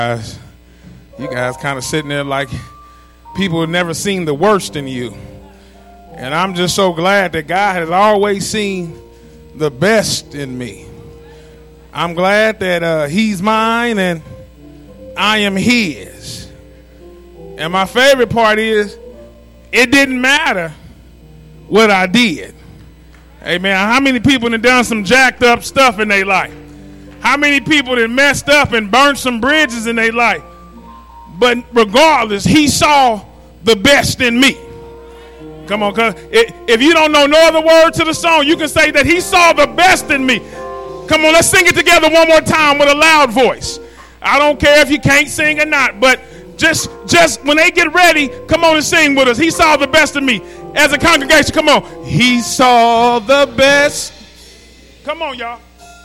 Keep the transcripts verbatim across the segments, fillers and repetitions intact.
guys, you guys kind of sitting there like people have never seen the worst in you. And I'm just so glad that God has always seen the best in me. I'm glad that uh, he's mine and I am his. And my favorite part is it didn't matter what I did. Amen. How many people have done some jacked up stuff in their life? How many people that messed up and burned some bridges in their life? But regardless, he saw the best in me. Come on, cuz if you don't know no other word to the song, you can say that he saw the best in me. Come on, let's sing it together one more time with a loud voice. I don't care if you can't sing or not, but just, just when they get ready, come on and sing with us. He saw the best in me. As a congregation, come on. He saw the best. Come on, y'all.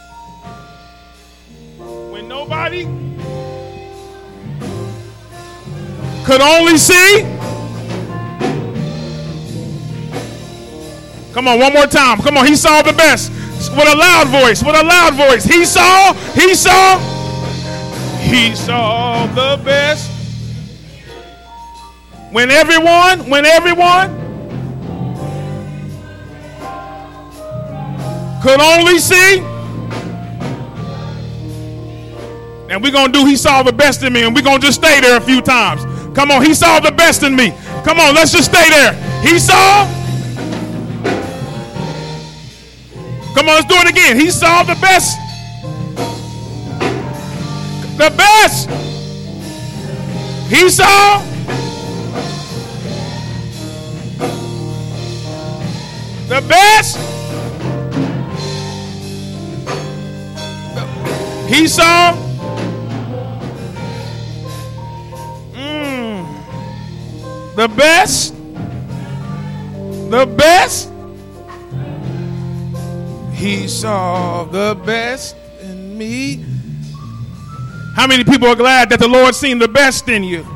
When nobody could only see. Come on, one more time. Come on, he saw the best. With a loud voice, with a loud voice. He saw, he saw, he saw the best. When everyone, when everyone could only see. And we're going to do he saw the best in me, and we're going to just stay there a few times. Come on, he saw the best in me. Come on, let's just stay there. He saw. Come on, let's do it again. He saw the best. The best. He saw. The best. He saw. The best, the best, he saw the best in me. How many people are glad that the Lord's seen the best in you?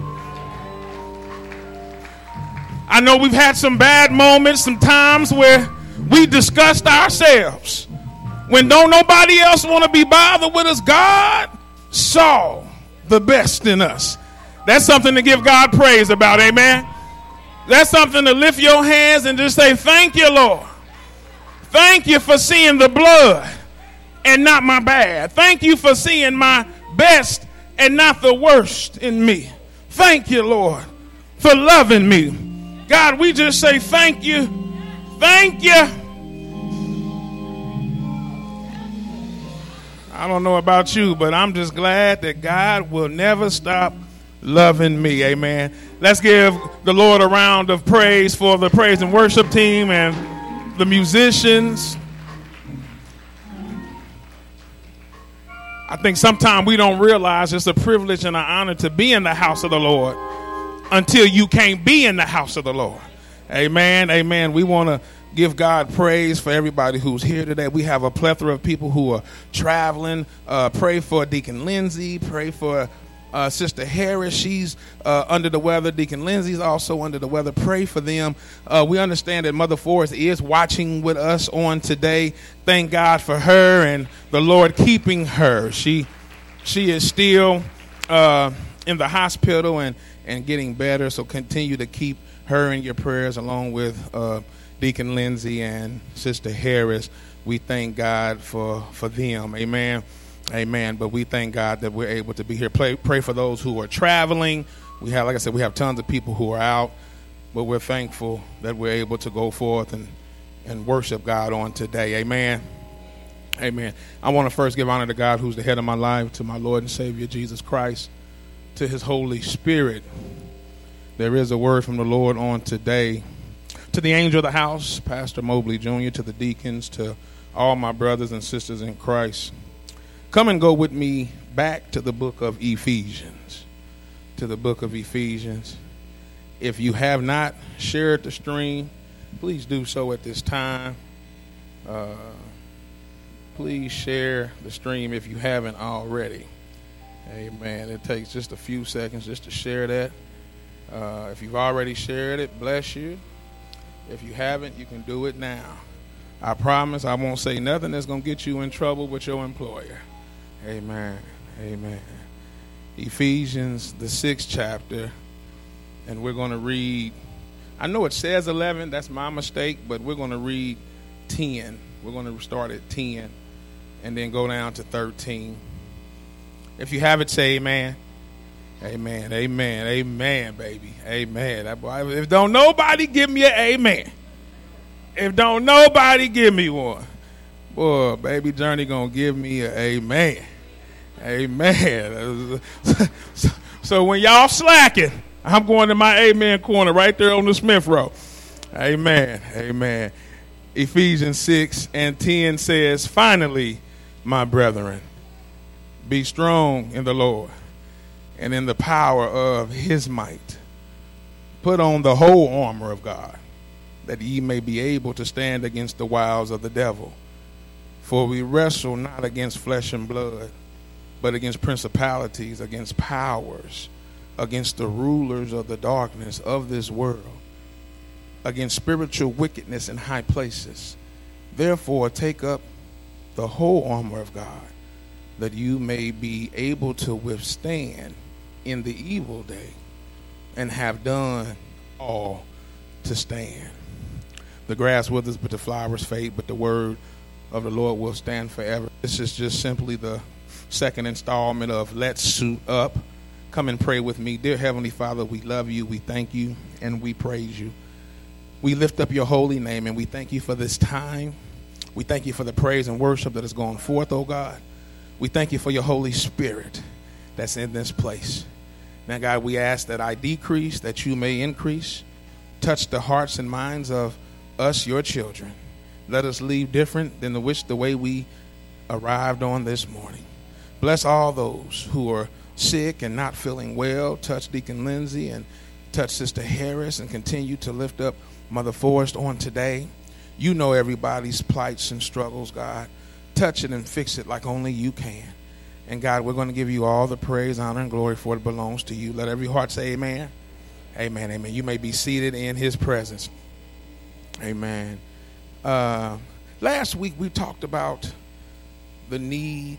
I know we've had some bad moments, some times where we discussed ourselves. When don't nobody else want to be bothered with us, God saw the best in us. That's something to give God praise about, amen? That's something to lift your hands and just say, thank you, Lord. Thank you for seeing the blood and not my bad. Thank you for seeing my best and not the worst in me. Thank you, Lord, for loving me. God, we just say thank you. Thank you. I don't know about you, but I'm just glad that God will never stop loving me. Amen. Let's give the Lord a round of praise for the praise and worship team and the musicians. I think sometimes we don't realize it's a privilege and an honor to be in the house of the Lord until you can't be in the house of the Lord. Amen. Amen. We want to give God praise for everybody who's here today. We have a plethora of people who are traveling. Uh, pray for Deacon Lindsay. Pray for Uh, Sister Harris, she's uh, under the weather. Deacon Lindsay's also under the weather. Pray for them. Uh, we understand that Mother Forrest is watching with us on today. Thank God for her and the Lord keeping her. She she is still uh, in the hospital and, and getting better, so continue to keep her in your prayers along with uh, Deacon Lindsay and Sister Harris. We thank God for, for them. Amen. Amen. But we thank God that we're able to be here. Pray, pray for those who are traveling. We have, like I said, we have tons of people who are out, but we're thankful that we're able to go forth and, and worship God on today. Amen. Amen. I want to first give honor to God, who's the head of my life, to my Lord and Savior, Jesus Christ, to his Holy Spirit. There is a word from the Lord on today. To the angel of the house, Pastor Mobley Junior, to the deacons, to all my brothers and sisters in Christ. Come and go with me back to the book of Ephesians, to the book of Ephesians. If you have not shared the stream, please do so at this time. Uh, please share the stream if you haven't already. Amen. It takes just a few seconds just to share that. Uh, if you've already shared it, bless you. If you haven't, you can do it now. I promise I won't say nothing that's going to get you in trouble with your employer. Amen. Amen. Ephesians, the sixth chapter, and we're going to read, I know it says eleven, that's my mistake, but we're going to read ten. We're going to start at ten and then go down to thirteen. If you have it, say amen. Amen, amen, amen, baby, amen. If don't nobody give me an amen, if don't nobody give me one, boy, baby Journey gonna give me an amen. Amen. So, so when y'all slacking, I'm going to my amen corner right there on the Smith Row. Amen. Amen. Ephesians six and ten says, finally, my brethren, be strong in the Lord and in the power of his might. Put on the whole armor of God, that ye may be able to stand against the wiles of the devil. For we wrestle not against flesh and blood, but against principalities, against powers, against the rulers of the darkness of this world, against spiritual wickedness in high places. Therefore, take up the whole armor of God, that you may be able to withstand in the evil day, and have done all to stand. The grass withers, but the flowers fade, but the word of the Lord will stand forever. This is just simply the second installment of Let's Suit Up. Come and pray with me. Dear Heavenly Father, we love you, we thank you, and we praise you. We lift up your holy name, and we thank you for this time. We thank you for the praise and worship that is going forth, oh God. We thank you for your Holy Spirit that's in this place. Now, God, we ask that I decrease, that you may increase. Touch the hearts and minds of us, your children. Let us leave different than the which the way we arrived on this morning. Bless all those who are sick and not feeling well. Touch Deacon Lindsay and touch Sister Harris, and continue to lift up Mother Forrest on today. You know everybody's plights and struggles, God. Touch it and fix it like only you can. And God, we're going to give you all the praise, honor, and glory, for it belongs to you. Let every heart say amen. Amen, amen. You may be seated in his presence. Amen. Uh, last week we talked about the need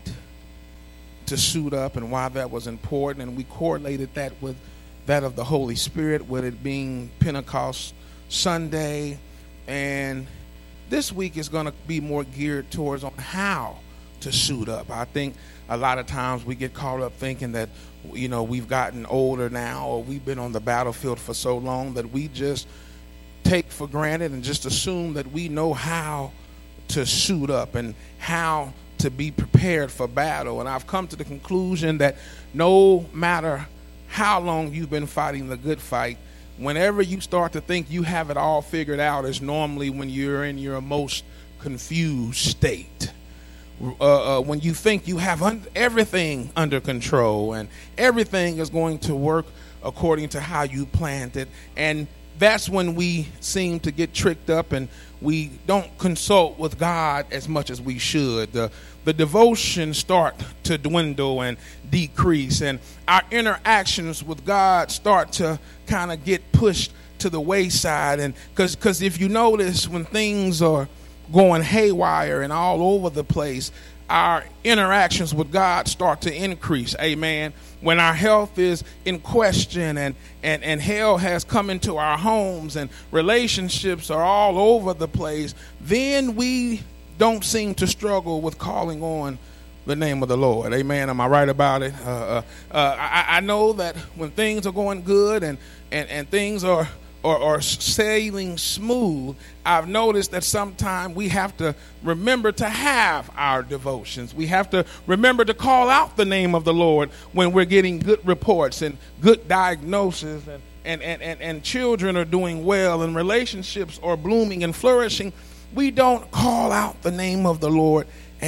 to suit up and why that was important, and we correlated that with that of the Holy Spirit, with it being Pentecost Sunday. And this week is going to be more geared towards on how to suit up. I think a lot of times we get caught up thinking that, you know, we've gotten older now, or we've been on the battlefield for so long that we just take for granted and just assume that we know how to suit up and how to be prepared for battle. And I've come to the conclusion that no matter how long you've been fighting the good fight, whenever you start to think you have it all figured out is normally when you're in your most confused state. Uh, uh, when you think you have un- everything under control and everything is going to work according to how you planned it. And that's when we seem to get tricked up and we don't consult with God as much as we should. The, the devotion start to dwindle and decrease, and our interactions with God start to kind of get pushed to the wayside. And because because if you notice, when things are going haywire and all over the place, our interactions with God start to increase. Amen. When our health is in question and, and, and hell has come into our homes and relationships are all over the place, then we don't seem to struggle with calling on the name of the Lord. Amen. Am I right about it? Uh, uh, uh, I, I know that when things are going good and, and, and things are Or, or sailing smooth, I've noticed that sometimes we have to remember to have our devotions. We have to remember to call out the name of the Lord when we're getting good reports and good diagnoses, and, and, and, and, and children are doing well and relationships are blooming and flourishing. We don't call out the name of the Lord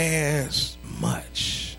as much.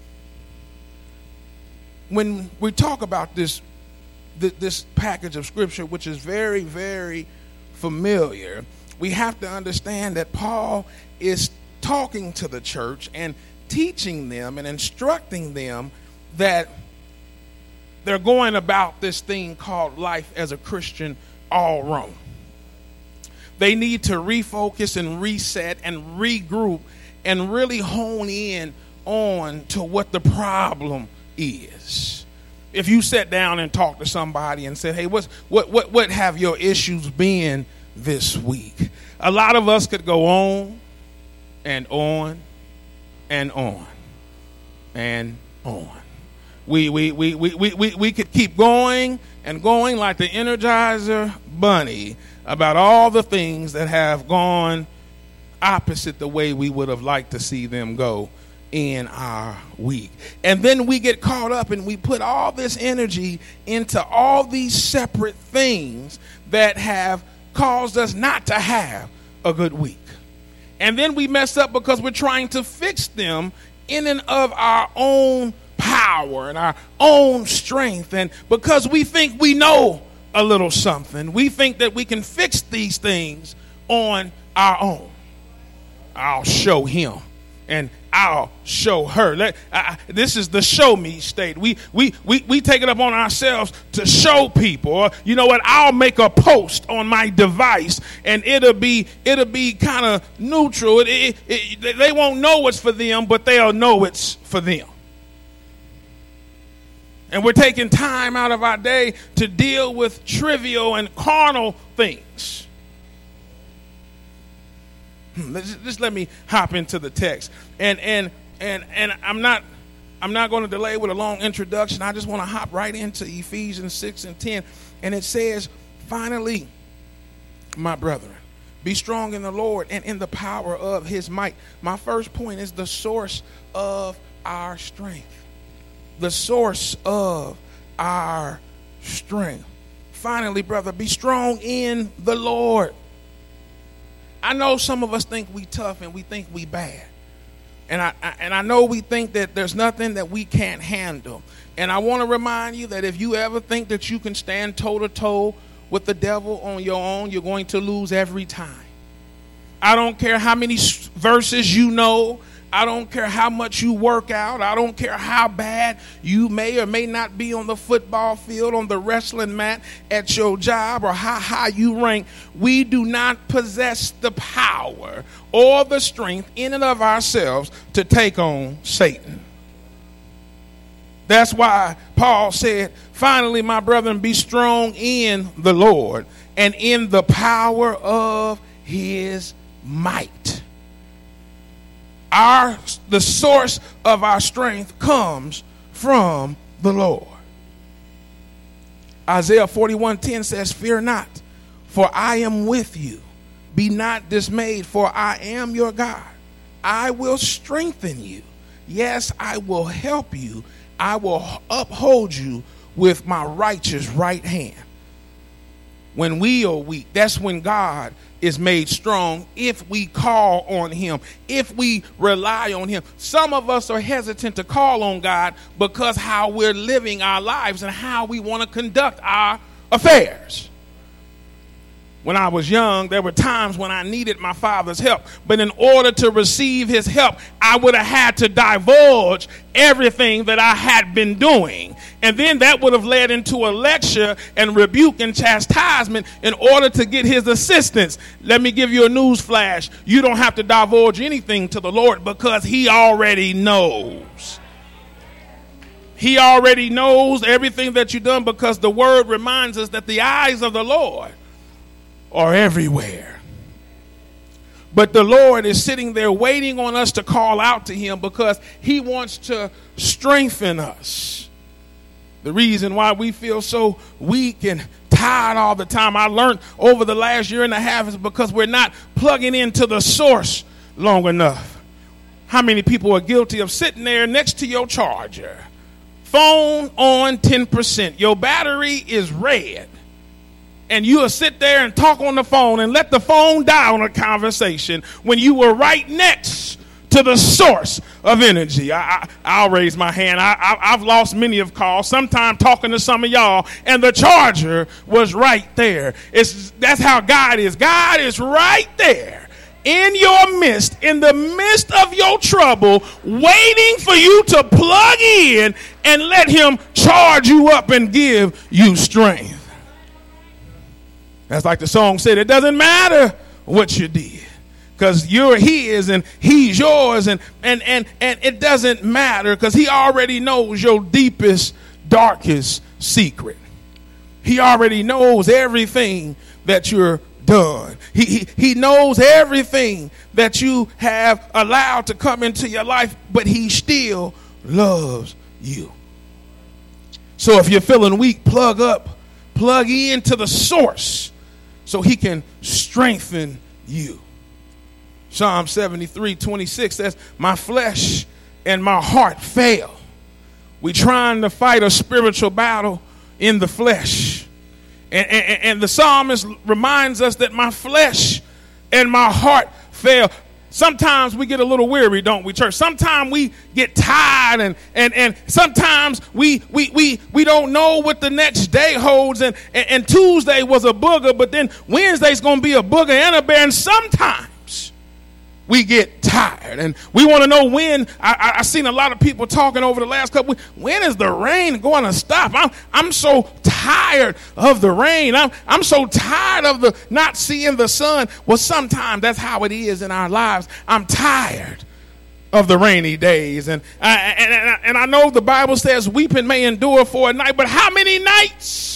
When we talk about this this package of scripture, which is very, very familiar, we have to understand that Paul is talking to the church and teaching them and instructing them that they're going about this thing called life as a Christian all wrong. They need to refocus and reset and regroup and really hone in on to what the problem is. If you sat down and talked to somebody and said, hey, what's, what, what, what have your issues been this week? A lot of us could go on and on and on and on. We, we, we, we, we, we, we could keep going and going like the Energizer Bunny about all the things that have gone opposite the way we would have liked to see them go in our week. And then we get caught up and we put all this energy into all these separate things that have caused us not to have a good week. And then we mess up because we're trying to fix them in and of our own power and our own strength. And because we think we know a little something, we think that we can fix these things on our own. I'll show him and I'll show her. Let, uh, this is the show me state. We, we we we take it up on ourselves to show people. Or, you know what? I'll make a post on my device, and it'll be it'll be kind of neutral. It, it, it, they won't know it's for them, but they'll know it's for them. And we're taking time out of our day to deal with trivial and carnal things. Just, just let me hop into the text, and and and and I'm not I'm not going to delay with a long introduction. I just want to hop right into Ephesians six and ten, and it says, "Finally, my brethren, be strong in the Lord and in the power of His might." My first point is the source of our strength. The source of our strength. Finally, brother, be strong in the Lord. I know some of us think we tough and we think we bad. And I, I and I know we think that there's nothing that we can't handle. And I want to remind you that if you ever think that you can stand toe to toe with the devil on your own, you're going to lose every time. I don't care how many verses you know. I don't care how much you work out. I don't care how bad you may or may not be on the football field, on the wrestling mat, at your job, or how high you rank. We do not possess the power or the strength in and of ourselves to take on Satan. That's why Paul said, "Finally, my brethren, be strong in the Lord and in the power of His might." Our the source of our strength comes from the Lord. Isaiah forty-one ten says, "Fear not, for I am with you. Be not dismayed, for I am your God. I will strengthen you. Yes, I will help you. I will uphold you with my righteous right hand." When we are weak, that's when God is made strong, if we call on Him, if we rely on Him. Some of us are hesitant to call on God because how we're living our lives and how we want to conduct our affairs. When I was young, there were times when I needed my father's help. But in order to receive his help, I would have had to divulge everything that I had been doing. And then that would have led into a lecture and rebuke and chastisement in order to get his assistance. Let me give you a news flash. You don't have to divulge anything to the Lord because He already knows. He already knows everything that you've done, because the word reminds us that the eyes of the Lord are everywhere. But the Lord is sitting there waiting on us to call out to Him because He wants to strengthen us. The reason why we feel so weak and tired all the time, I learned over the last year and a half, is because we're not plugging into the source long enough. How many people are guilty of sitting there next to your charger? Phone on ten percent. Your battery is red. And you'll sit there and talk on the phone and let the phone die on a conversation when you were right next to the source of energy. I, I, I'll raise my hand. I, I, I've lost many of calls, sometimes talking to some of y'all, and the charger was right there. It's, that's how God is. God is right there in your midst, in the midst of your trouble, waiting for you to plug in and let Him charge you up and give you strength. That's like the song said, it doesn't matter what you did, because you're His and He's yours, and and and and it doesn't matter because He already knows your deepest darkest secret. He already knows everything that you're done. He, he, he knows everything that you have allowed to come into your life, but he still loves you. So if you're feeling weak, plug up, plug into the source so he can strengthen you. Psalm seventy-three twenty-six says, my flesh and my heart fail. We trying to fight a spiritual battle in the flesh. And, and, and the psalmist reminds us that my flesh and my heart fail. Sometimes we get a little weary, don't we, church? Sometimes we get tired, and and, and sometimes we, we we we don't know what the next day holds. And, and, and Tuesday was a booger, but then Wednesday's going to be a booger and a bear. And sometimes we get tired, and we want to know when. I, I, I've seen a lot of people talking over the last couple weeks. When is the rain going to stop? I'm I'm so tired of the rain. I'm I'm so tired of the not seeing the sun. Well, sometimes that's how it is in our lives. I'm tired of the rainy days, and I, and and, and I know the Bible says weeping may endure for a night, but how many nights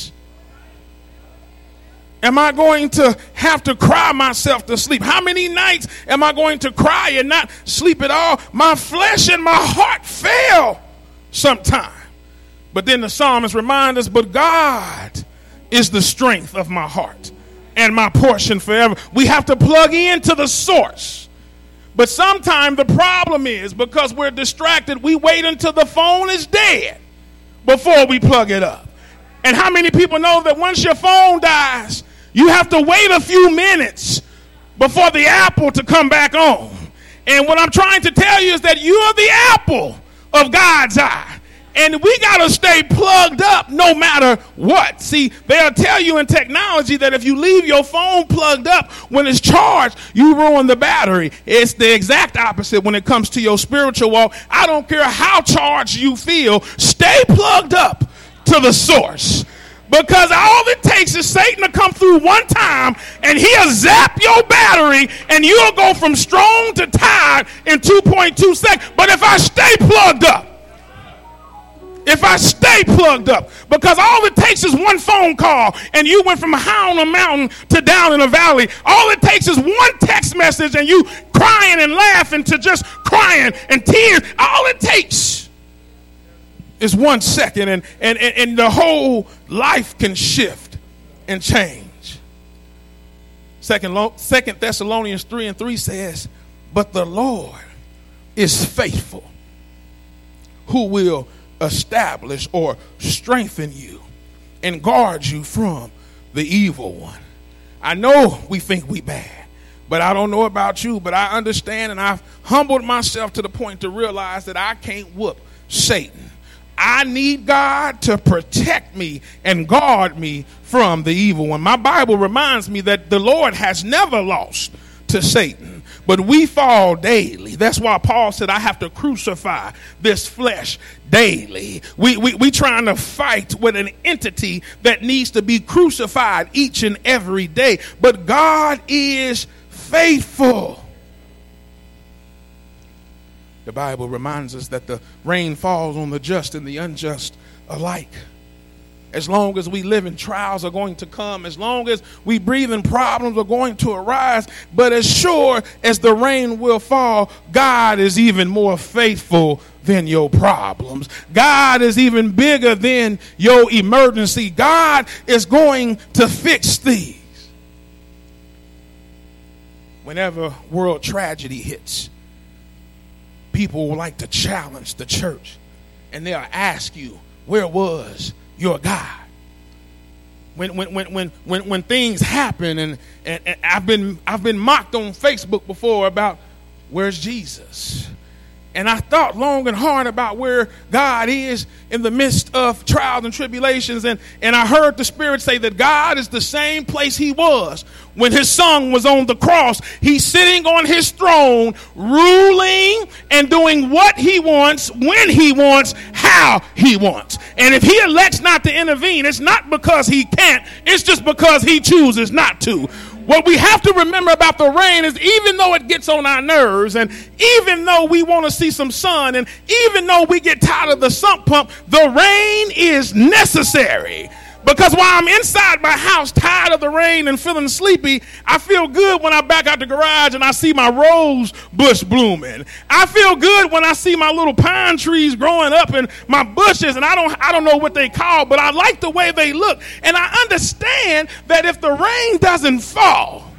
am I going to have to cry myself to sleep? How many nights am I going to cry and not sleep at all? My flesh and my heart fail sometime. But then the psalmist reminds us, but God is the strength of my heart and my portion forever. We have to plug into the source. But sometimes the problem is because we're distracted, we wait until the phone is dead before we plug it up. And how many people know that once your phone dies, you have to wait a few minutes before the apple to come back on? And what I'm trying to tell you is that you are the apple of God's eye. And we got to stay plugged up no matter what. See, they'll tell you in technology that if you leave your phone plugged up when it's charged, you ruin the battery. It's the exact opposite when it comes to your spiritual walk. I don't care how charged you feel, stay plugged up to the source. Because all it takes is Satan to come through one time and he'll zap your battery and you'll go from strong to tired in two point two seconds. But if I stay plugged up, if I stay plugged up, because all it takes is one phone call and you went from high on a mountain to down in a valley. All it takes is one text message and you crying and laughing to just crying and tears. All it takes is one second, and, and, and, and the whole life can shift and change. Second, Second Thessalonians three and three says, but the Lord is faithful, who will establish or strengthen you and guard you from the evil one. I know we think we bad, but I don't know about you, but I understand, and I've humbled myself to the point to realize that I can't whoop Satan. I need God to protect me and guard me from the evil one. My Bible reminds me that the Lord has never lost to Satan, but we fall daily. That's why Paul said, I have to crucify this flesh daily. We, we, we trying to fight with an entity that needs to be crucified each and every day. But God is faithful. The Bible reminds us that the rain falls on the just and the unjust alike. As long as we live in, trials are going to come. As long as we breathe in, problems are going to arise. But as sure as the rain will fall, God is even more faithful than your problems. God is even bigger than your emergency. God is going to fix these. Whenever world tragedy hits, people will like to challenge the church, and they'll ask you, where was your God? When when when when when, when things happen, and, and, and I've been I've been mocked on Facebook before about where's Jesus? And I thought long and hard about where God is in the midst of trials and tribulations. And, and I heard the Spirit say that God is the same place he was when his son was on the cross. He's sitting on his throne, ruling and doing what he wants, when he wants, how he wants. And if he elects not to intervene, it's not because he can't. It's just because he chooses not to. What we have to remember about the rain is even though it gets on our nerves, and even though we want to see some sun, and even though we get tired of the sump pump, the rain is necessary. Because while I'm inside my house, tired of the rain and feeling sleepy, I feel good when I back out the garage and I see my rose bush blooming. I feel good when I see my little pine trees growing up in my bushes, and I don't I don't know what they call, but I like the way they look. And I understand that if the rain doesn't fall,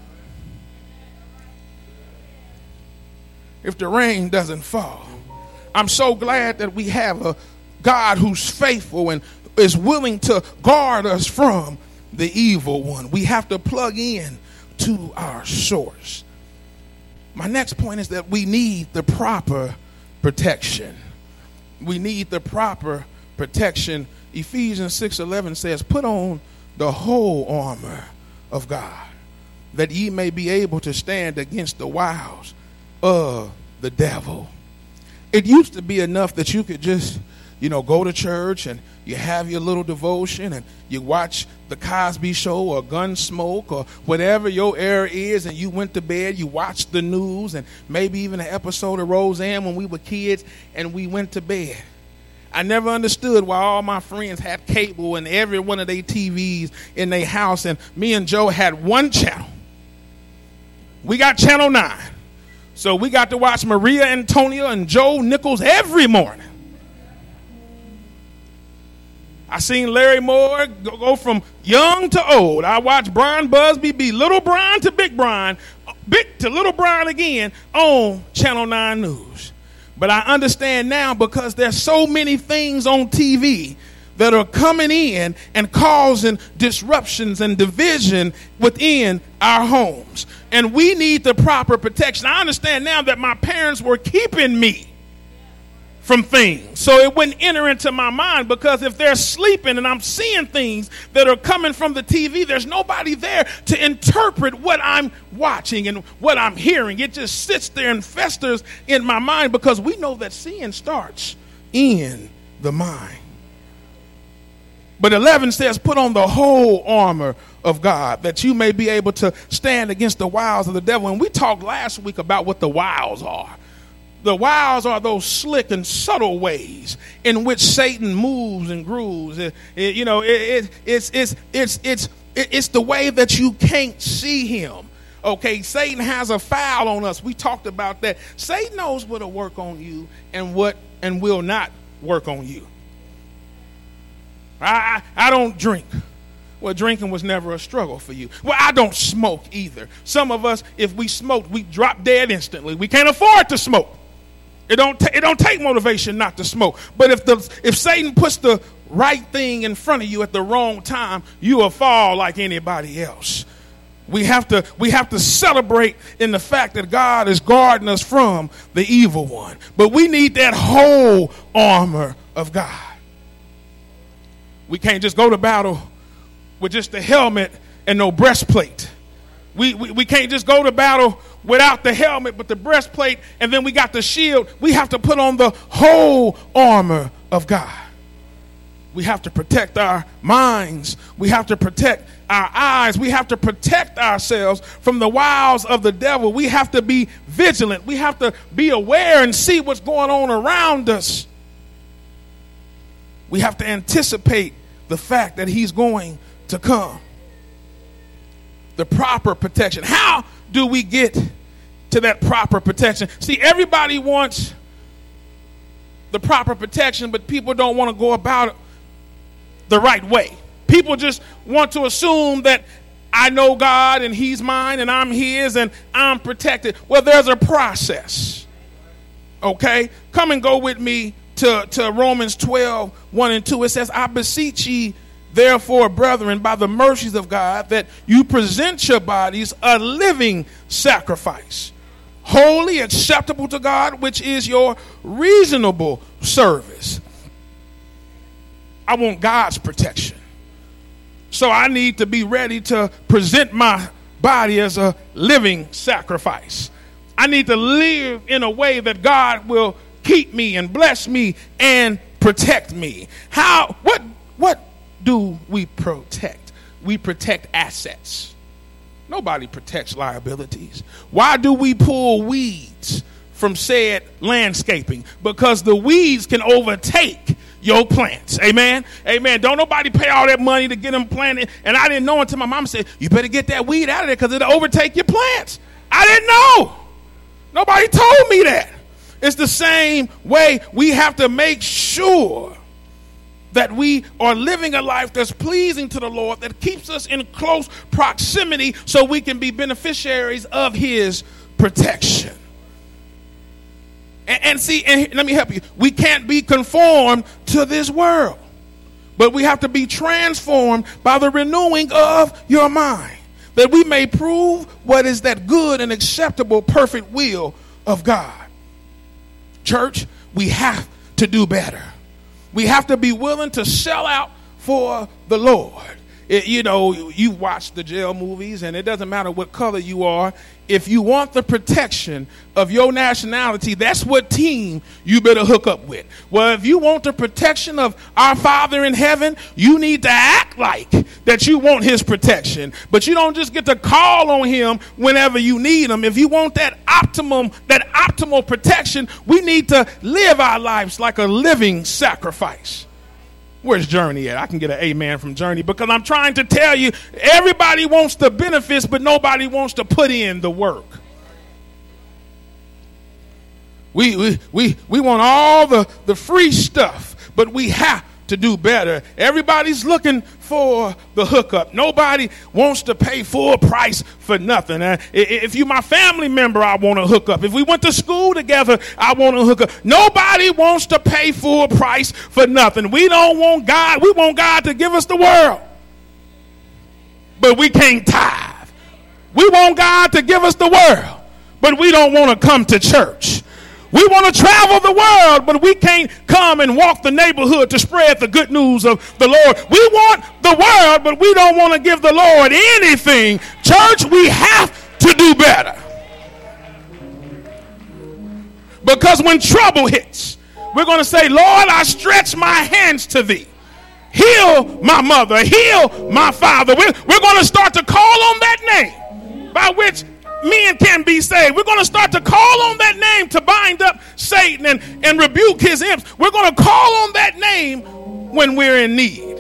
if the rain doesn't fall, I'm so glad that we have a God who's faithful and is willing to guard us from the evil one. We have to plug in to our source. My next point is that we need the proper protection. We need the proper protection. Ephesians six eleven says, put on the whole armor of God, that ye may be able to stand against the wiles of the devil. It used to be enough that you could just, you know, go to church and you have your little devotion and you watch the Cosby Show or Gunsmoke or whatever your era is, and you went to bed, you watched the news and maybe even an episode of Roseanne when we were kids, and we went to bed. I never understood why all my friends had cable and every one of their T Vs in their house, and me and Joe had one channel. We got Channel nine. So we got to watch Maria Antonia and Joe Nichols every morning. I seen Larry Moore go, go from young to old. I watched Brian Busby be Little Brian to Big Brian, Big to Little Brian again on Channel nine News. But I understand now, because there's so many things on T V that are coming in and causing disruptions and division within our homes. And we need the proper protection. I understand now that my parents were keeping me from things so it wouldn't enter into my mind, because if they're sleeping and I'm seeing things that are coming from the T V, there's nobody there to interpret what I'm watching and what I'm hearing. It just sits there and festers in my mind, because we know that seeing starts in the mind. But eleven says, put on the whole armor of God, that you may be able to stand against the wiles of the devil. And we talked last week about what the wiles are. The wiles are those slick and subtle ways in which Satan moves and grooves. It, it, you know, it, it, it's, it's, it's, it's, it's the way that you can't see him. Okay, Satan has a foul on us. We talked about that. Satan knows what'll work on you and what and will not work on you. I, I, I don't drink. Well, drinking was never a struggle for you. Well, I don't smoke either. Some of us, if we smoked, we drop dead instantly. We can't afford to smoke. It don't, ta- it don't take motivation not to smoke. But if the if Satan puts the right thing in front of you at the wrong time, you will fall like anybody else. We have to we have to celebrate in the fact that God is guarding us from the evil one. But we need that whole armor of God. We can't just go to battle with just the helmet and no breastplate. We, we we can't just go to battle without the helmet but the breastplate, and then we got the shield. We have to put on the whole armor of God. We have to protect our minds. We have to protect our eyes. We have to protect ourselves from the wiles of the devil. We have to be vigilant. We have to be aware and see what's going on around us. We have to anticipate the fact that he's going to come. The proper protection. How do we get to that proper protection? See, everybody wants the proper protection, but people don't want to go about it the right way. People just want to assume that I know God and he's mine and I'm his and I'm protected. Well, there's a process. Okay? Come and go with me to, to Romans twelve, one and two. It says, I beseech ye, therefore, brethren, by the mercies of God, that you present your bodies a living sacrifice, holy, acceptable to God, which is your reasonable service. I want God's protection. So I need to be ready to present my body as a living sacrifice. I need to live in a way that God will keep me and bless me and protect me. How, what, what do we protect? We protect assets. Nobody protects liabilities. Why do we pull weeds from said landscaping? Because the weeds can overtake your plants. Amen. Amen. Don't nobody pay all that money to get them planted. And I didn't know until my mom said, you better get that weed out of there because it'll overtake your plants. I didn't know. Nobody told me that. It's the same way we have to make sure that we are living a life that's pleasing to the Lord, that keeps us in close proximity so we can be beneficiaries of his protection. And, and see, and let me help you. We can't be conformed to this world, but we have to be transformed by the renewing of your mind, that we may prove what is that good and acceptable, perfect will of God. Church, we have to do better. We have to be willing to sell out for the Lord. It, you know, you watch the jail movies, and it doesn't matter what color you are. If you want the protection of your nationality, that's what team you better hook up with. Well, if you want the protection of our Father in heaven, you need to act like that you want his protection. But you don't just get to call on him whenever you need him. If you want that optimum, that optimal protection, we need to live our lives like a living sacrifice. Where's Journey at? I can get an amen from Journey, because I'm trying to tell you, everybody wants the benefits, but nobody wants to put in the work. We we we, we want all the, the free stuff, but we have to do better. Everybody's looking for the hookup. Nobody wants to pay full price for nothing. Uh, if you my family member, I want to hook up. If we went to school together, I want to hook up. Nobody wants to pay full price for nothing. We don't want God. We want God to give us the world, but we can't tithe. We want God to give us the world, but we don't want to come to church. We want to travel the world, but we can't come and walk the neighborhood to spread the good news of the Lord. We want the world, but we don't want to give the Lord anything. Church, we have to do better. Because when trouble hits, we're going to say, Lord, I stretch my hands to thee. Heal my mother. Heal my father. We're, we're going to start to call on that name by which men can be saved. We're going to start to call on that name to bind up Satan and, and rebuke his imps. We're going to call on that name when we're in need.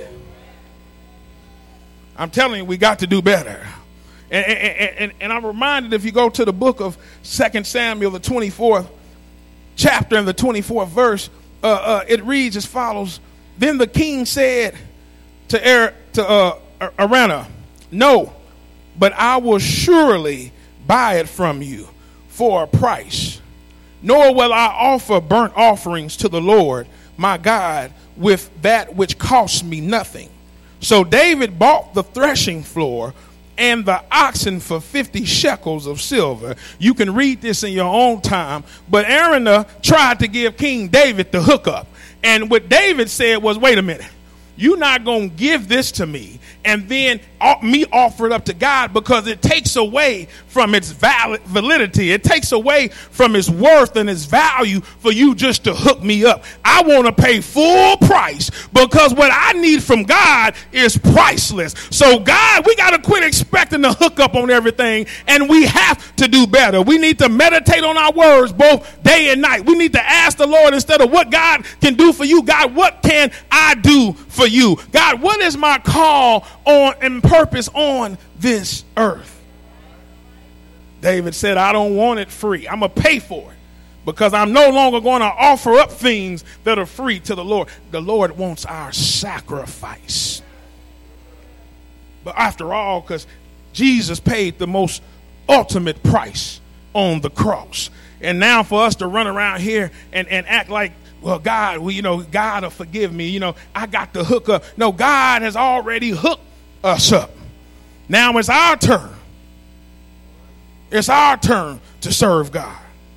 I'm telling you, we got to do better. And, and, and, and I'm reminded, if you go to the book of Second Samuel, the twenty-fourth chapter and the twenty-fourth verse, uh, uh, it reads as follows. Then the king said to, er, to uh, Araunah, no, but I will surely buy it from you for a price, nor will I offer burnt offerings to the Lord my God with that which costs me nothing. So David bought the threshing floor and the oxen for fifty shekels of silver. You can read this in your own time, but Araunah tried to give King David the hookup. And what David said was, wait a minute, you're not going to give this to me and then me offer it up to God, because it takes away from its valid validity. It takes away from its worth and its value for you just to hook me up. I want to pay full price, because what I need from God is priceless. So God, we got to quit expecting to hook up on everything, and we have to do better. We need to meditate on our words both day and night. We need to ask the Lord, instead of what God can do for you, God, what can I do for you? God, what is my call on and purpose on this earth? David said, I don't want it free. I'm going to pay for it, because I'm no longer going to offer up things that are free to the Lord. The Lord wants our sacrifice. But after all, because Jesus paid the most ultimate price on the cross. And now for us to run around here and, and act like, well, God, well, you know, God will forgive me. You know, I got the hook up. No, God has already hooked us up. Now it's our turn. It's our turn to serve God.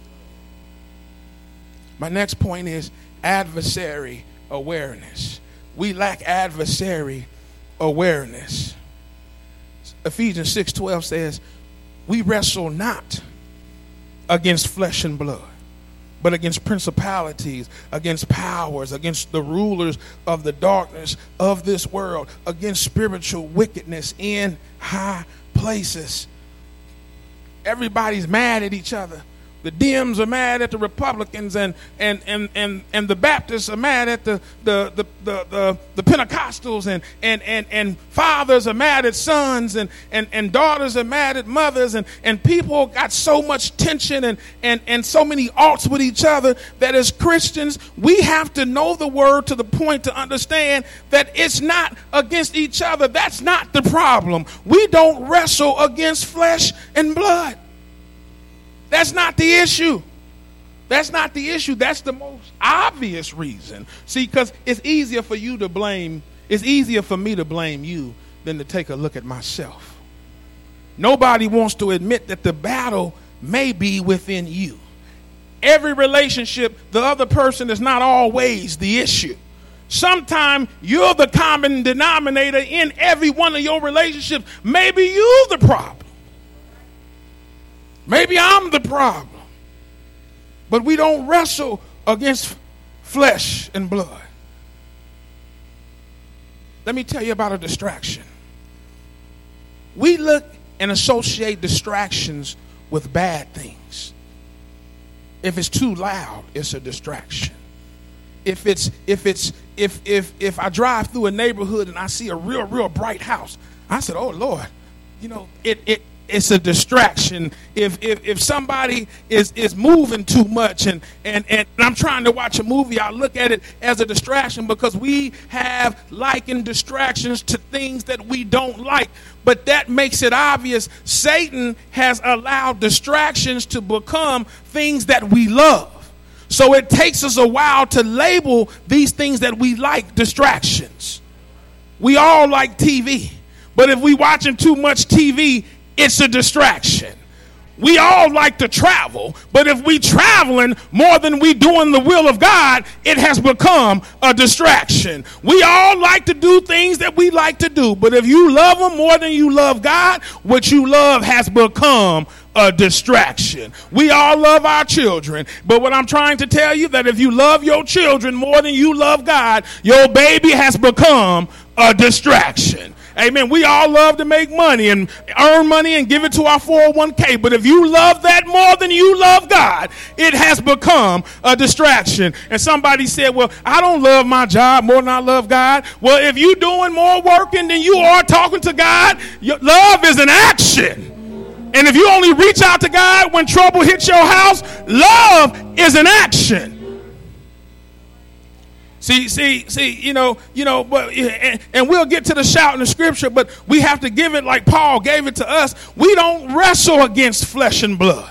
My next point is adversary awareness. We lack adversary awareness. Ephesians six twelve says, we wrestle not against flesh and blood, but against principalities, against powers, against the rulers of the darkness of this world, against spiritual wickedness in high places. everybody's mad at each other. The Dems are mad at the Republicans, and and and and, and the Baptists are mad at the the the the, the, the Pentecostals, and, and and and fathers are mad at sons, and, and, and daughters are mad at mothers, and, and people got so much tension and, and, and so many alts with each other that as Christians we have to know the word to the point to understand that it's not against each other. That's not the problem. We don't wrestle against flesh and blood. That's not the issue. That's not the issue. That's the most obvious reason. See, because it's easier for you to blame, it's easier for me to blame you than to take a look at myself. Nobody wants to admit that the battle may be within you. Every relationship, the other person is not always the issue. Sometimes you're the common denominator in every one of your relationships. Maybe you're the problem. Maybe I'm the problem. But we don't wrestle against flesh and blood. Let me tell you about a distraction. We look and associate distractions with bad things. If it's too loud, it's a distraction. If it's if it's if if if I drive through a neighborhood and I see a real real bright house, I said, "Oh Lord, you know, it it it's a distraction." If if if somebody is is moving too much and and and I'm trying to watch a movie, I look at it as a distraction because we have likened distractions to things that we don't like. But that makes it obvious Satan has allowed distractions to become things that we love. So it takes us a while to label these things that we like distractions. We all like T V, but if we watching too much T V, it's a distraction. We all like to travel, but if we traveling more than we doing the will of God, it has become a distraction. We all like to do things that we like to do, but if you love them more than you love God, what you love has become a distraction. We all love our children, but what I'm trying to tell you that if you love your children more than you love God, your baby has become a distraction. Amen. We all love to make money and earn money and give it to our four oh one k. But if you love that more than you love God, it has become a distraction. And somebody said, well, I don't love my job more than I love God. Well, if you're doing more working than you are talking to God, your love is an action. And if you only reach out to God when trouble hits your house, love is an action. See, see, see, you know, you know, but and, and we'll get to the shout in the scripture, but we have to give it like Paul gave it to us. We don't wrestle against flesh and blood.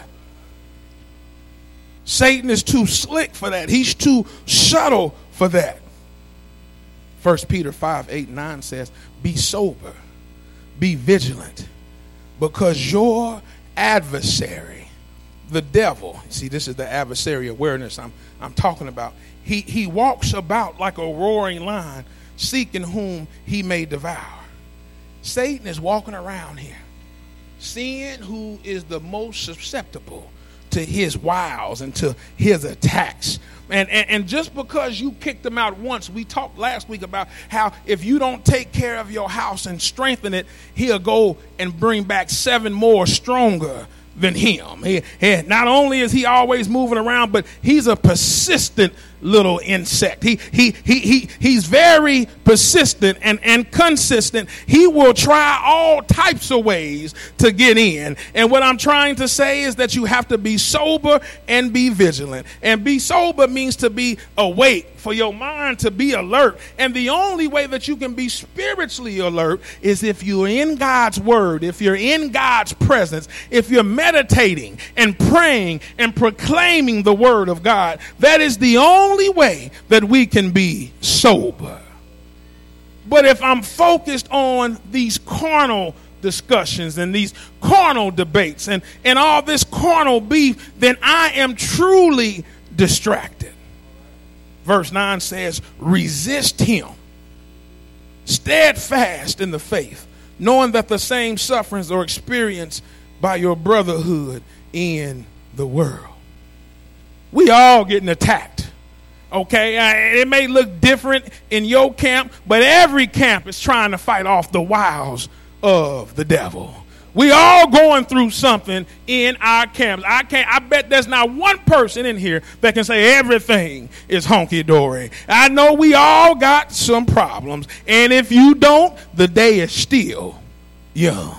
Satan is too slick for that. He's too subtle for that. First Peter five, eight, and nine says, be sober, be vigilant, because your adversary, the devil, see, this is the adversary awareness I'm I'm talking about. He he walks about like a roaring lion, seeking whom he may devour. Satan is walking around here, seeing who is the most susceptible to his wiles and to his attacks. And, and, and just because you kicked him out once, we talked last week about how if you don't take care of your house and strengthen it, he'll go and bring back seven more stronger than him. He, he, not only is he always moving around, but he's a persistent little insect. He he he he he's very persistent and, and consistent. He will try all types of ways to get in. And what I'm trying to say is that you have to be sober and be vigilant. And be sober means to be awake, for your mind to be alert. And the only way that you can be spiritually alert is if you're in God's word, if you're in God's presence, if you're meditating and praying and proclaiming the word of God. That is the only way that we can be sober. But if I'm focused on these carnal discussions and these carnal debates and, and all this carnal beef, then I am truly distracted. Verse nine says, resist him, steadfast in the faith, knowing that the same sufferings are experienced by your brotherhood in the world. We all getting attacked. Okay, uh, it may look different in your camp, but every camp is trying to fight off the wiles of the devil. We all going through something in our camps. I can't. I bet there's not one person in here that can say everything is honky dory. I know we all got some problems, and if you don't, the day is still young.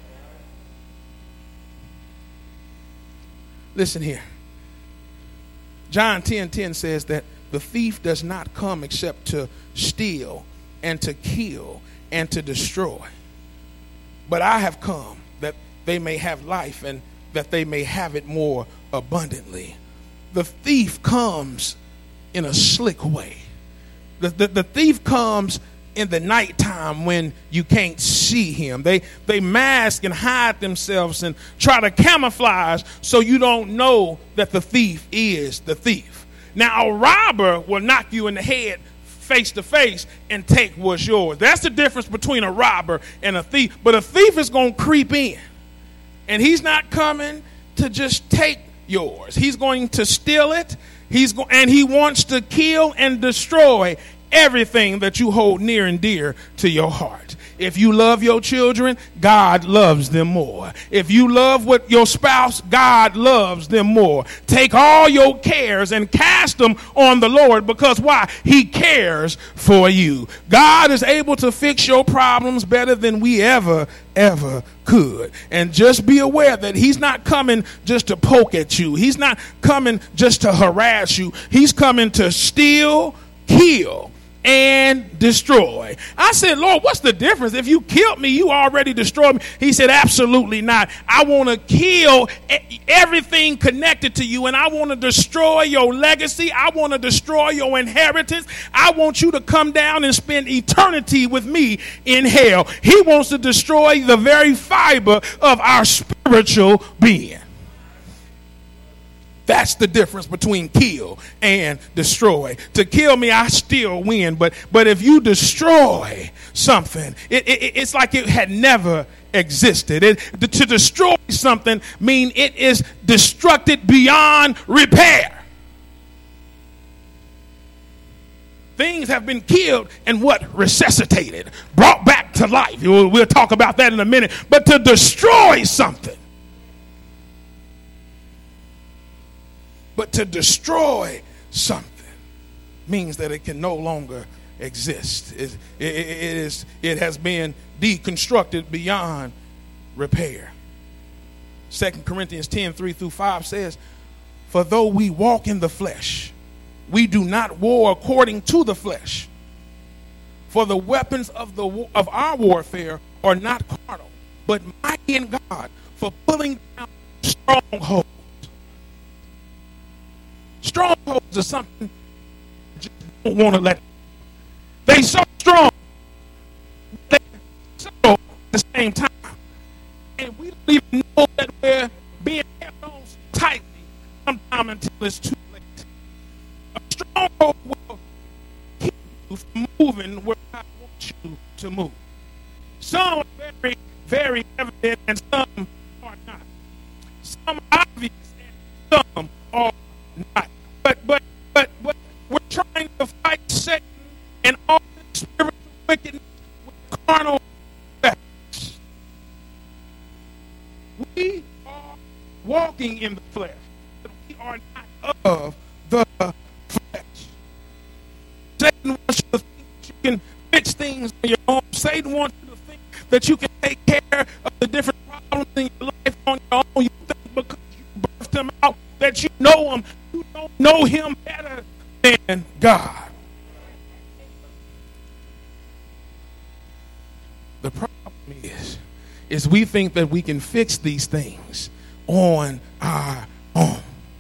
Listen here. John ten ten says that the thief does not come except to steal and to kill and to destroy. But I have come that they may have life and that they may have it more abundantly. The thief comes in a slick way. The, the, the thief comes in the nighttime when you can't see him. They, they mask and hide themselves and try to camouflage so you don't know that the thief is the thief. Now, a robber will knock you in the head face to face and take what's yours. That's the difference between a robber and a thief. But a thief is going to creep in, and he's not coming to just take yours. He's going to steal it. He's go- and he wants to kill and destroy everything that you hold near and dear to your heart. If you love your children, God loves them more. If you love what your spouse, God loves them more. Take all your cares and cast them on the Lord, because why? He cares for you. God is able to fix your problems better than we ever, ever could. And just be aware that he's not coming just to poke at you. He's not coming just to harass you. He's coming to steal, kill, and destroy. I said, Lord, what's the difference? If you killed me, you already destroyed me. He said, absolutely not. I want to kill everything connected to you, and I want to destroy your legacy. I want to destroy your inheritance. I want you to come down and spend eternity with me in hell. He wants to destroy the very fiber of our spiritual being. That's the difference between kill and destroy. To kill me, I still win. But but if you destroy something, it, it, it's like it had never existed. It, to destroy something means it is destructed beyond repair. Things have been killed and what? Resuscitated, brought back to life. We'll, we'll talk about that in a minute. But to destroy something, But to destroy something means that it can no longer exist. It, it, it, is, it has been deconstructed beyond repair. Second Corinthians ten, three through five says, for though we walk in the flesh, we do not war according to the flesh. For the weapons of, the, of our warfare are not carnal, but mighty in God for pulling down strongholds. Strongholds are something you just don't want to let. They so strong, they so at the same time, and we don't even know that we're being held on tightly sometime until it's too late. A stronghold will keep you from moving where God wants you to move. Some are very, very evident, and some are not. Some are obvious, and some are not. But, but, but, but we're trying to fight Satan and all the spiritual wickedness with carnal weapons. We are walking in the flesh, but we are not of the flesh. Satan wants you to think that you can fix things on your own. Satan wants you to think that you can take care of the different problems in your life on your own. You think because you birthed them out that you know them. You don't know him better than God. The problem is, is we think that we can fix these things on our own.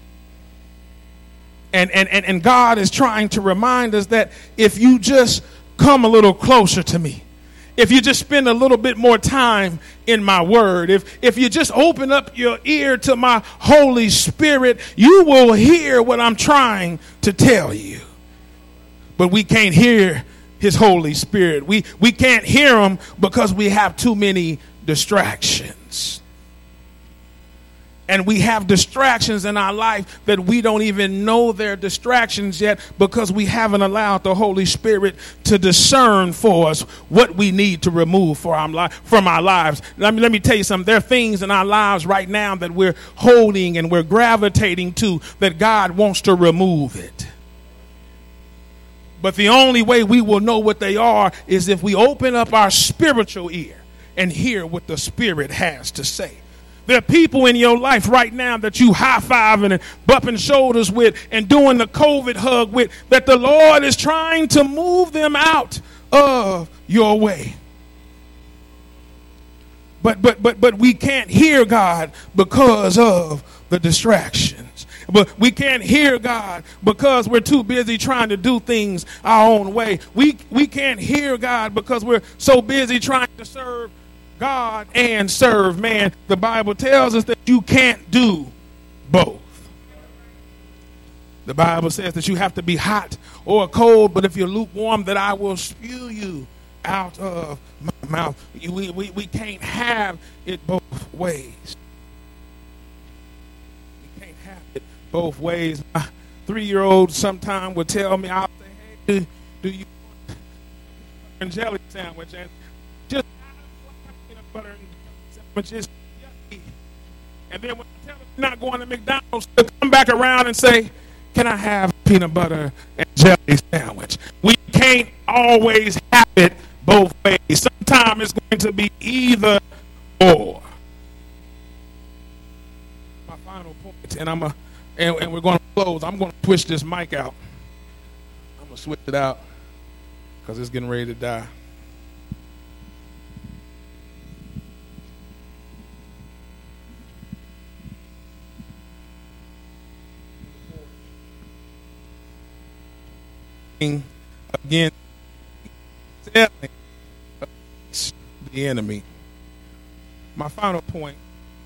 And, and, and, and God is trying to remind us that if you just come a little closer to me, if you just spend a little bit more time in my word, if, if you just open up your ear to my Holy Spirit, you will hear what I'm trying to tell you. But we can't hear his Holy Spirit. We, we can't hear him because we have too many distractions. And we have distractions in our life that we don't even know they're distractions yet because we haven't allowed the Holy Spirit to discern for us what we need to remove for our li- from our lives. Let me, let me tell you something. There are things in our lives right now that we're holding and we're gravitating to that God wants to remove it. But the only way we will know what they are is if we open up our spiritual ear and hear what the Spirit has to say. There are people in your life right now that you high-fiving and bumping shoulders with and doing the COVID hug with, that the Lord is trying to move them out of your way. But but but but we can't hear God because of the distractions. But we can't hear God because we're too busy trying to do things our own way. We we can't hear God because we're so busy trying to serve God and serve man. The Bible tells us that you can't do both. The Bible says that you have to be hot or cold, but if you're lukewarm, that I will spew you out of my mouth. We, we, we can't have it both ways. We can't have it both ways. My three-year-old sometime would tell me, I'll say, hey, do, do you want a jelly sandwich? And just butter and sandwiches, yucky. And then when I tell them you're not going to McDonald's, they'll come back around and say, can I have peanut butter and jelly sandwich? We can't always have it both ways. Sometimes it's going to be either or. My final point, and I'm a, and, and we're going to close. I'm going to switch this mic out. I'm going to switch it out because it's getting ready to die. Again, telling the enemy. My final point.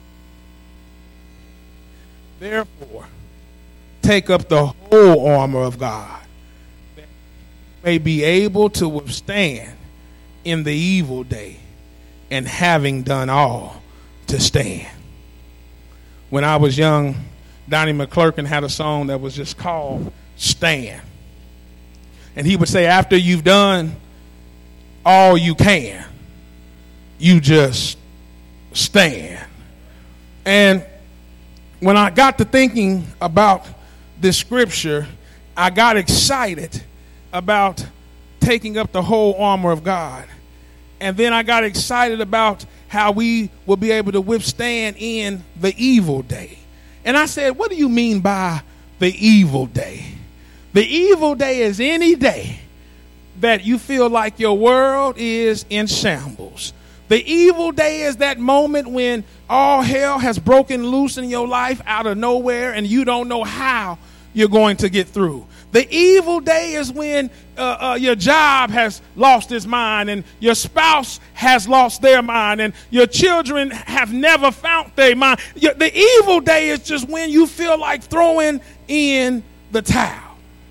Therefore, take up the whole armor of God, that you may be able to withstand in the evil day, and having done all, to stand. When I was young, Donnie McClurkin had a song that was just called Stand. And he would say, after you've done all you can, you just stand. And when I got to thinking about this scripture, I got excited about taking up the whole armor of God. And then I got excited about how we will be able to withstand in the evil day. And I said, what do you mean by the evil day? The evil day is any day that you feel like your world is in shambles. The evil day is that moment when all hell has broken loose in your life out of nowhere and you don't know how you're going to get through. The evil day is when uh, uh, your job has lost its mind and your spouse has lost their mind and your children have never found their mind. The evil day is just when you feel like throwing in the towel.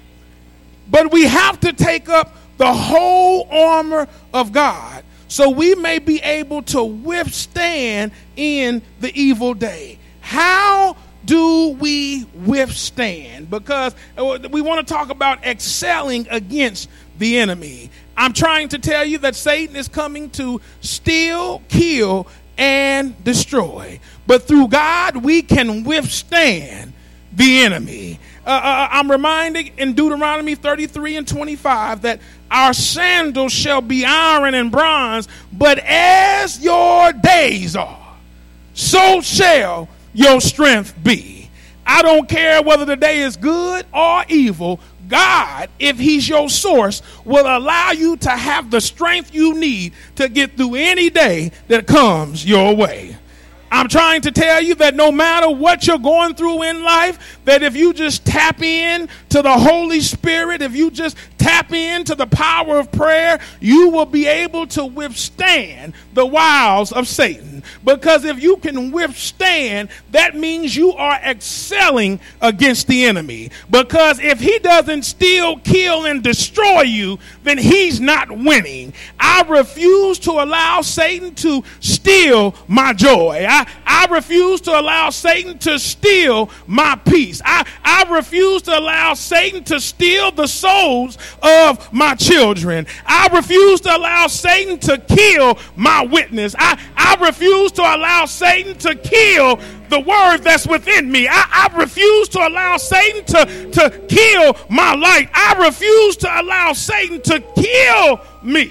But we have to take up the whole armor of God so we may be able to withstand in the evil day. How do we withstand? Because we want to talk about excelling against the enemy. I'm trying to tell you that Satan is coming to steal, kill, and destroy. But through God, we can withstand the enemy. Uh, uh, I'm reminded in Deuteronomy thirty-three and twenty-five that our sandals shall be iron and bronze, but as your days are, so shall your strength be. I don't care whether the day is good or evil. God, if he's your source, will allow you to have the strength you need to get through any day that comes your way. I'm trying to tell you that no matter what you're going through in life, that if you just tap in to the Holy Spirit, if you just tap into the power of prayer, you will be able to withstand the wiles of Satan. Because if you can withstand, that means you are excelling against the enemy. Because if he doesn't steal, kill, and destroy you, then he's not winning. I refuse to allow Satan to steal my joy. I, I refuse to allow Satan to steal my peace. I, I refuse to allow Satan to steal the souls of my children. I refuse to allow Satan to kill my witness. I, I refuse to allow Satan to kill the word that's within me. I, I refuse to allow Satan to, to kill my light. I refuse to allow Satan to kill me.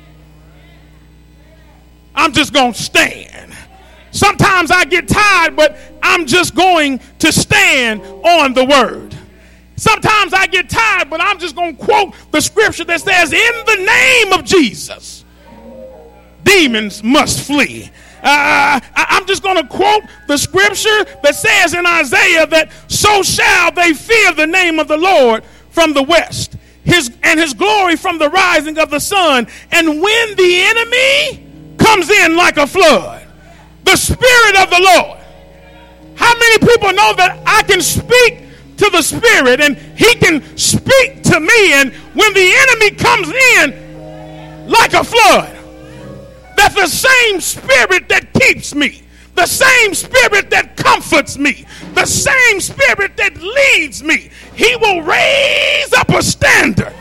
I'm just going to stand. Sometimes I get tired, but I'm just going to stand on the word. Sometimes I get tired, but I'm just going to quote the scripture that says, in the name of Jesus, demons must flee. Uh, I, I'm just going to quote the scripture that says in Isaiah that so shall they fear the name of the Lord from the west, his and his glory from the rising of the sun. And when the enemy comes in like a flood, the Spirit of the Lord. How many people know that I can speak to the Spirit and he can speak to me, and when the enemy comes in like a flood, that the same Spirit that keeps me, the same Spirit that comforts me, the same Spirit that leads me, he will raise up a standard.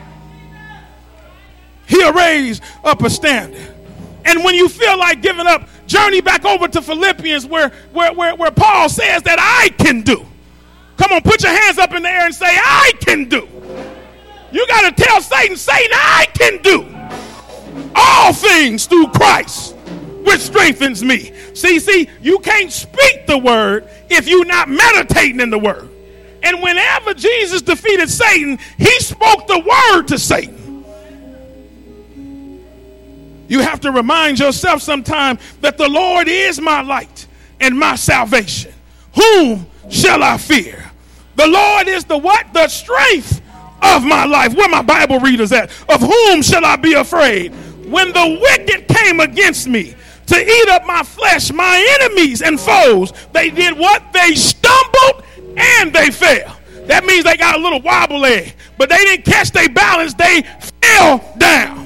He'll raise up a standard. And when you feel like giving up, journey back over to Philippians where, where, where, where Paul says that I can do. Come on, put your hands up in the air and say, I can do. You got to tell Satan, Satan, I can do all things through Christ, which strengthens me. See, see, you can't speak the word if you're not meditating in the word. And whenever Jesus defeated Satan, he spoke the word to Satan. You have to remind yourself sometime that the Lord is my light and my salvation. Whom shall I fear? The Lord is the what? The strength of my life. Where my Bible readers at? Of whom shall I be afraid? When the wicked came against me to eat up my flesh, my enemies and foes, they did what? They stumbled and they fell. That means they got a little wobble leg, but they didn't catch their balance. They fell down.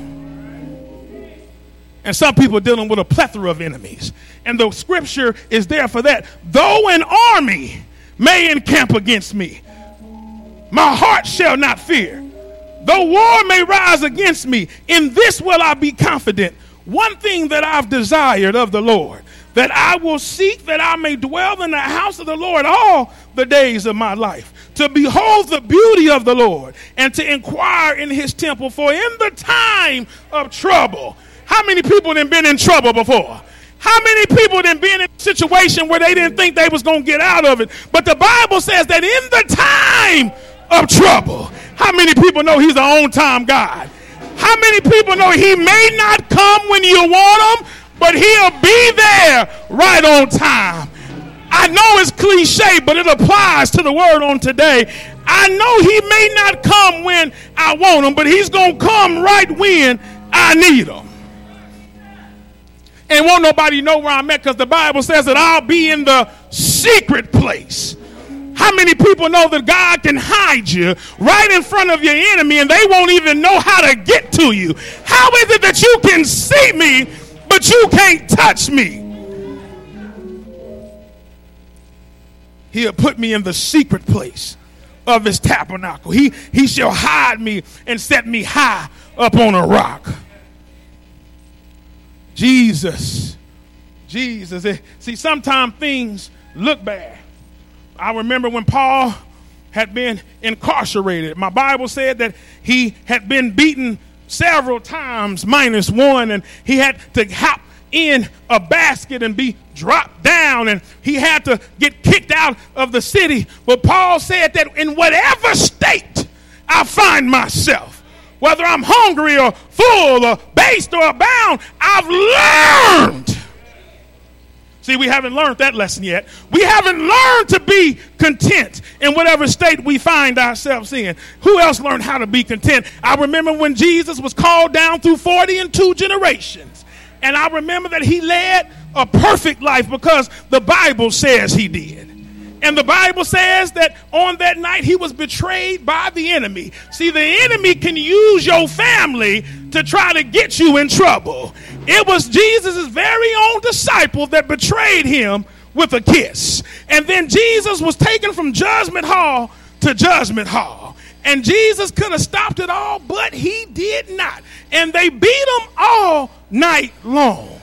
And some people are dealing with a plethora of enemies. And the scripture is there for that. Though an army may encamp against me, my heart shall not fear. Though war may rise against me, in this will I be confident. One thing that I've desired of the Lord, that I will seek, that I may dwell in the house of the Lord all the days of my life, to behold the beauty of the Lord and to inquire in his temple. For in the time of trouble, how many people have been in trouble before? How many people have been in a situation where they didn't think they was going to get out of it? But the Bible says that in the time of trouble, how many people know he's an on-time God? How many people know he may not come when you want him, but he'll be there right on time? I know it's cliche, but it applies to the word on today. I know he may not come when I want him, but he's going to come right when I need him. And won't nobody know where I'm at, because the Bible says that I'll be in the secret place. How many people know that God can hide you right in front of your enemy and they won't even know how to get to you? How is it that you can see me, but you can't touch me? He'll put me in the secret place of his tabernacle. He, he shall hide me and set me high up on a rock. Jesus, Jesus. See, sometimes things look bad. I remember when Paul had been incarcerated. My Bible said that he had been beaten several times minus one, and he had to hop in a basket and be dropped down, and he had to get kicked out of the city. But Paul said that in whatever state I find myself, whether I'm hungry or full or based or bound, I've learned See, we haven't learned that lesson yet. We haven't learned to be content in whatever state we find ourselves in. Who else learned how to be content? I remember when Jesus was called down through forty and two generations. And I remember that he led a perfect life because the Bible says he did. And the Bible says that on that night he was betrayed by the enemy. See, the enemy can use your family to try to get you in trouble. It was Jesus' very own disciple that betrayed him with a kiss. And then Jesus was taken from judgment hall to judgment hall. And Jesus could have stopped it all, but he did not. And they beat him all night long.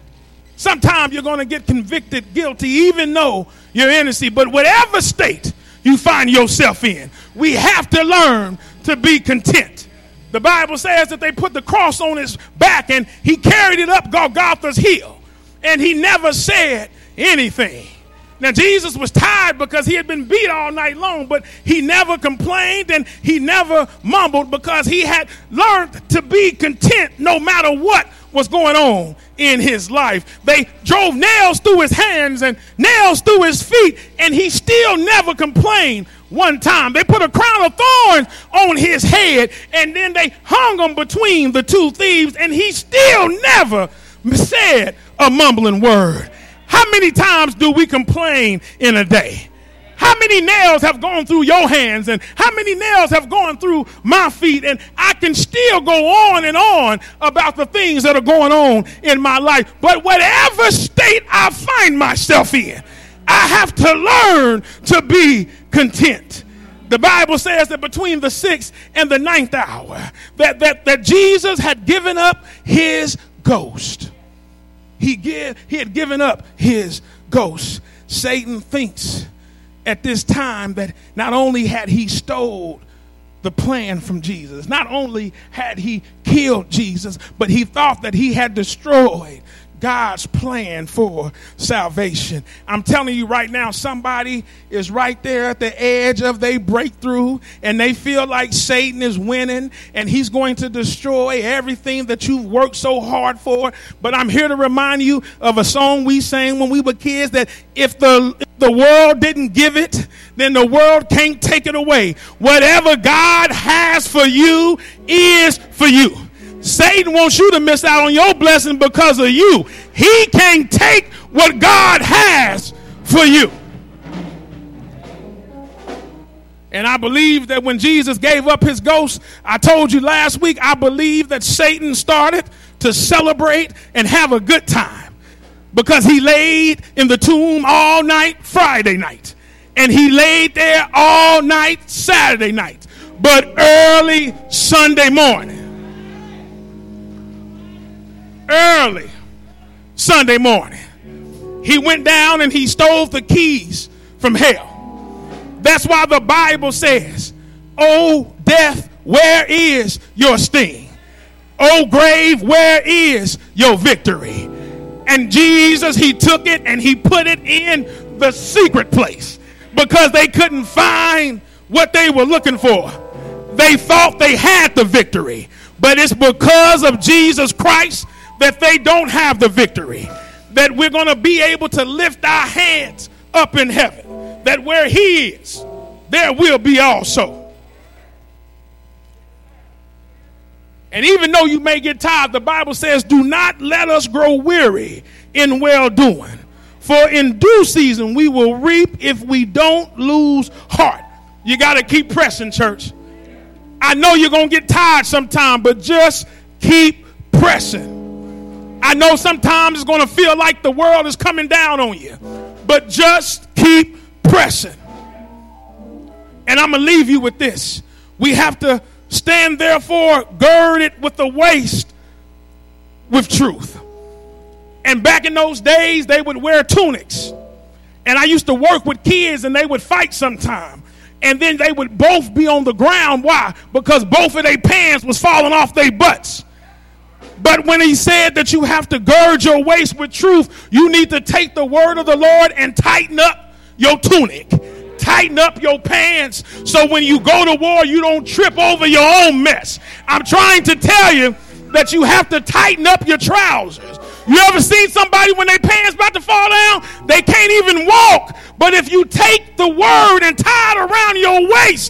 Sometimes you're going to get convicted guilty even though you're innocent. But whatever state you find yourself in, we have to learn to be content. The Bible says that they put the cross on his back and he carried it up Golgotha's hill. And he never said anything. Now, Jesus was tired because he had been beat all night long, but he never complained and he never mumbled because he had learned to be content no matter what was going on in his life. They drove nails through his hands and nails through his feet, and he still never complained one time. They put a crown of thorns on his head, and then they hung him between the two thieves, and he still never said a mumbling word. How many times do we complain in a day? How many nails have gone through your hands and how many nails have gone through my feet? And I can still go on and on about the things that are going on in my life. But whatever state I find myself in, I have to learn to be content. The Bible says that between the sixth and the ninth hour, that, that, that Jesus had given up his ghost. He, give, he had given up his ghost. Satan thinks at this time that not only had he stole the plan from Jesus, not only had he killed Jesus, but he thought that he had destroyed God's plan for salvation. I'm telling you right now, somebody is right there at the edge of their breakthrough and they feel like Satan is winning and he's going to destroy everything that you've worked so hard for. But I'm here to remind you of a song we sang when we were kids, that if the, if the world didn't give it, then the world can't take it away. Whatever God has for you is for you. Satan wants you to miss out on your blessing because of you. He can't take what God has for you. And I believe that when Jesus gave up his ghost, I told you last week, I believe that Satan started to celebrate and have a good time because he laid in the tomb all night Friday night. And he laid there all night Saturday night. But early Sunday morning, Early Sunday morning, he went down and he stole the keys from hell. That's why the Bible says, "O death, where is your sting? O grave, where is your victory?" And Jesus, he took it and he put it in the secret place because they couldn't find what they were looking for. They thought they had the victory, but it's because of Jesus Christ that they don't have the victory, that we're going to be able to lift our hands up in heaven, that where he is, there will be also. And even though you may get tired, the Bible says, do not let us grow weary in well-doing, for in due season we will reap if we don't lose heart. You got to keep pressing, church. I know you're going to get tired sometime, but just keep pressing. I know sometimes it's going to feel like the world is coming down on you, but just keep pressing. And I'm going to leave you with this. We have to stand therefore girded with the waist with truth. And back in those days, they would wear tunics. And I used to work with kids and they would fight sometime. And then they would both be on the ground. Why? Because both of their pants was falling off their butts. But when he said that you have to gird your waist with truth, you need to take the word of the Lord and tighten up your tunic. Tighten up your pants so when you go to war, you don't trip over your own mess. I'm trying to tell you that you have to tighten up your trousers. You ever seen somebody when their pants about to fall down? They can't even walk. But if you take the word and tie it around your waist,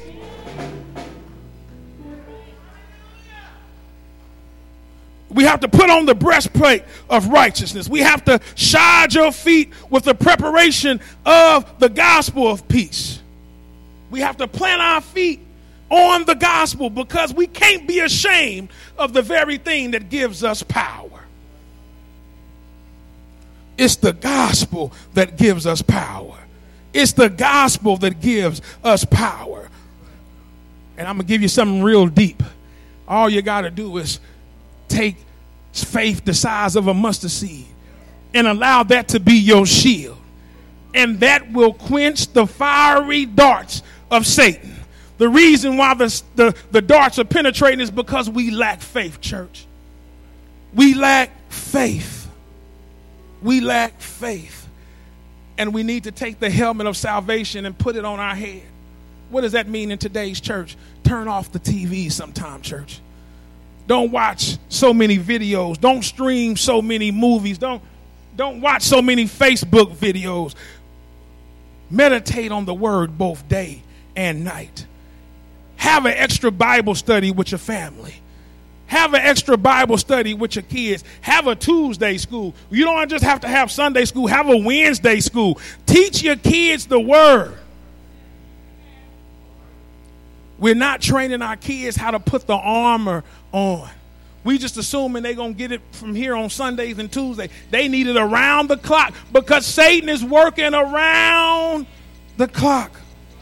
we have to put on the breastplate of righteousness. We have to shod your feet with the preparation of the gospel of peace. We have to plant our feet on the gospel because we can't be ashamed of the very thing that gives us power. It's the gospel that gives us power. It's the gospel that gives us power. And I'm going to give you something real deep. All you got to do is take faith the size of a mustard seed and allow that to be your shield. And that will quench the fiery darts of Satan. The reason why the, the, the darts are penetrating is because we lack faith, church. We lack faith. We lack faith. And we need to take the helmet of salvation and put it on our head. What does that mean in today's church? Turn off the T V sometime, church. Don't watch so many videos. Don't stream so many movies. Don't, don't watch so many Facebook videos. Meditate on the word both day and night. Have an extra Bible study with your family. Have an extra Bible study with your kids. Have a Tuesday school. You don't just have to have Sunday school. Have a Wednesday school. Teach your kids the word. We're not training our kids how to put the armor on. We just assuming they're going to get it from here on Sundays and Tuesdays. They need it around the clock because Satan is working around the clock.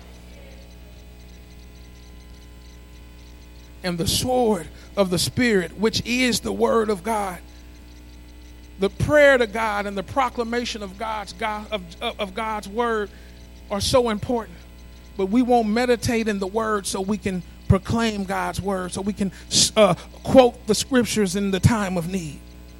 And the sword of the Spirit, which is the word of God. The prayer to God and the proclamation of God's God, of, of God's word are so important. But we won't meditate in the word so we can proclaim God's word, so we can uh, quote the scriptures in the time of need.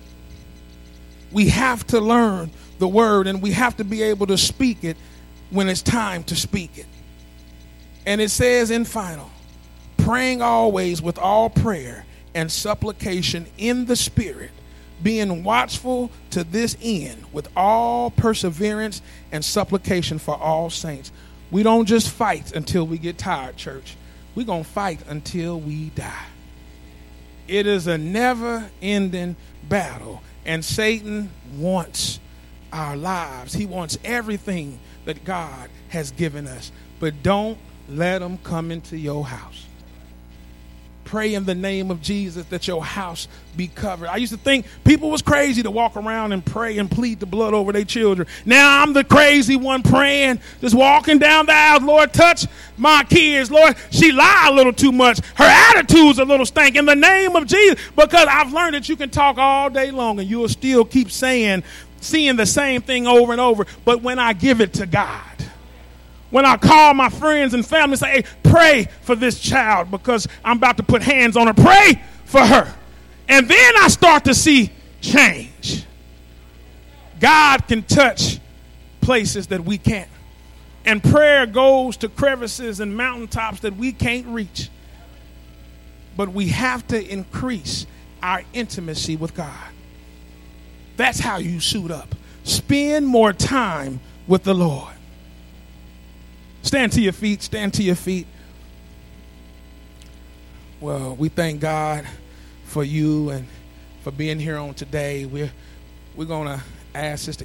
We have to learn the word, and we have to be able to speak it when it's time to speak it. And it says in final, praying always with all prayer and supplication in the Spirit, being watchful to this end with all perseverance and supplication for all saints. We don't just fight until we get tired, church. We're going to fight until we die. It is a never-ending battle, and Satan wants our lives. He wants everything that God has given us. But don't let him come into your house. Pray in the name of Jesus that your house be covered. I used to think people was crazy to walk around and pray and plead the blood over their children. Now I'm the crazy one praying, just walking down the aisle. Lord, touch my kids. Lord, she lie a little too much. Her attitude's a little stank. In the name of Jesus, because I've learned that you can talk all day long and you'll still keep saying, seeing the same thing over and over. But when I give it to God, when I call my friends and family and say, hey, pray for this child because I'm about to put hands on her. Pray for her. And then I start to see change. God can touch places that we can't. And prayer goes to crevices and mountaintops that we can't reach. But we have to increase our intimacy with God. That's how you suit up. Spend more time with the Lord. Stand to your feet. Stand to your feet. Well, we thank God for you and for being here on today. We're, we're going to ask Sister